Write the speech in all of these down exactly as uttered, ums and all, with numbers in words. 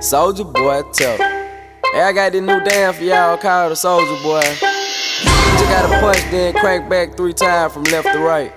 Soulja Boy, tell. Hey, I got this new dance for y'all called the Soulja Boy. You just gotta punch, then crank back three times from left to right.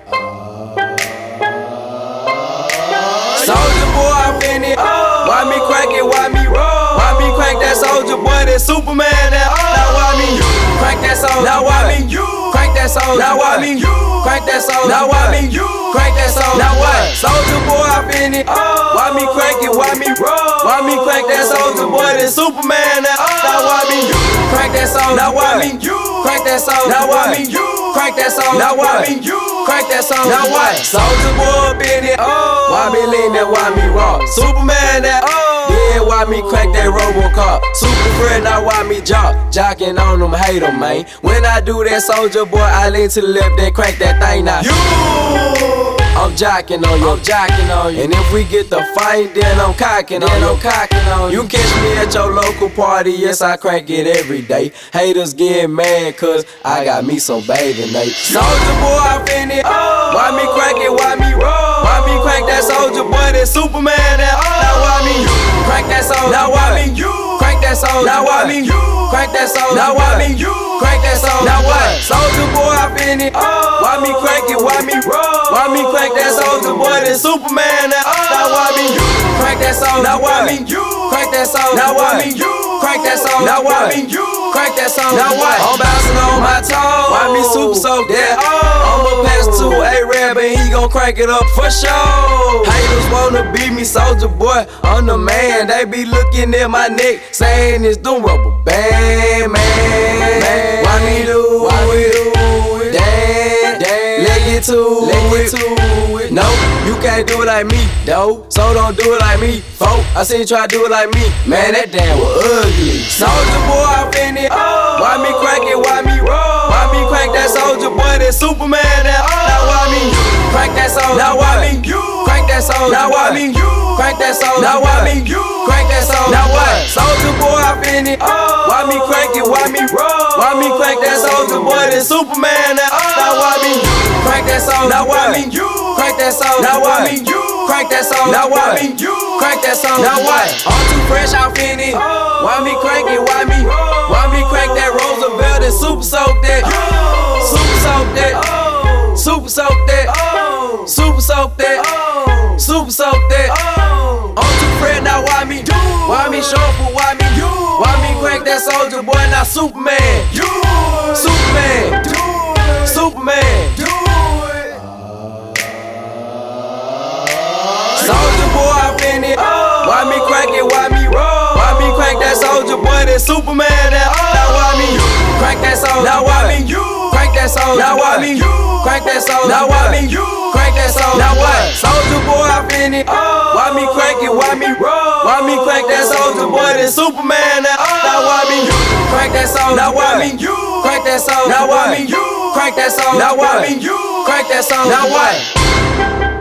Soulja Boy, I'm in it. Why me crank it? Why me roll? Why me crank that Soulja Boy? That Superman? That now why me crank that Soulja? Now why me crank that Soulja? Now why me crank that Soulja? Now why me crank that Soulja? Now what? Soulja Boy, I'm in it. Why me crank it? Why me roll? Why me crank that Soulja Boy? That Superman? That now why me crank that Soulja? Now why me crank that Soulja? Now why me crank that Soulja? Now why me crank that Soulja? Now what? Soulja Boy, up in it. Why me lean that? Why me rock? Superman? That yeah, why me crank that Robocop? Super friend, now why me jock? Jocking on them, hate them, man. When I do that Soulja Boy, I lean to the left, then crank that thing now. You, I'm jocking on you, I'm jocking on you. And if we get the fight, then I'm cocking on you, I'm cocking on you. You can catch me at your local party, yes, I crank it every day. Haters get mad, cause I got me some bathing Nate. Soulja Boy, I'm in it. Why me crank it, why me roll? Why me crank that Soulja Boy, that Superman? That now why me crank that Soulja? Now why me crank that Soulja? Now why me crank that Soulja? Now why me crank that Soulja? Now what? Soulja Boy, I'm in it. Why me crank it? Why me roll? Why me crank that Soulja Boy? That Superman? That now why me crank that Soulja? Now why me crank that Soulja? Now why me crank that Soulja? Now why me crank that Soulja? Now what? I'm bouncing on my toes. Why me super soak that? I'ma pass to A-Rab and he gon' crank it up for sure. Haters wanna beat me, Soulja Boy, I'm the man. They be looking at my neck, saying it's the rubber band, man. Why me do? Why we do it? Damn, damn. Let get to it. it. No, you can't do it like me, though. So don't do it like me, folk. I seen you try to do it like me, man. That damn was ugly. Soulja Boy, I'm in it. Why me crank it? Why me roll? Why me crank that Soulja Boy? That Superman? That now why me crank that Soulja? Now why me crank that Soulja? Now why me crank that Soulja? Now why me crank that Soulja? Now what? Soulja Boy, I'm in it. Why me crank it? Why me roll? Why me crank that Soulja Boy? That Superman? That now why me crank that Soulja? Now why me crank that Soulja? Now why me crank that Soulja? Now why me crank that Soulja? Now what? I'm too fresh off in it. Why me crank it? Why me? Why me crank that Roosevelt and super soak that? Super soak that. Super soak that. Super soak that. Super soak that. I'm too fresh now. Why me? Why me shuffle? Why me? Why me crank that Soulja Boy? Now Superman. Superman. Superman. Soulja Boy, I'm in it. Why me crank it? Why me roll? Why me crank that Soulja Boy? That Superman? That now why me crank that Soulja? Now why me crank that Soulja? Now why me crank that Soulja? Now why me crank that Soulja? Now what? Soulja Boy, I'm in it. Why me crank it? Why me roll? Why me crank that Soulja Boy? That Superman? That now why me crank that Soulja? Now why me crank that Soulja? Now why me crank that Soulja? Now why me crank that Soulja? Now what?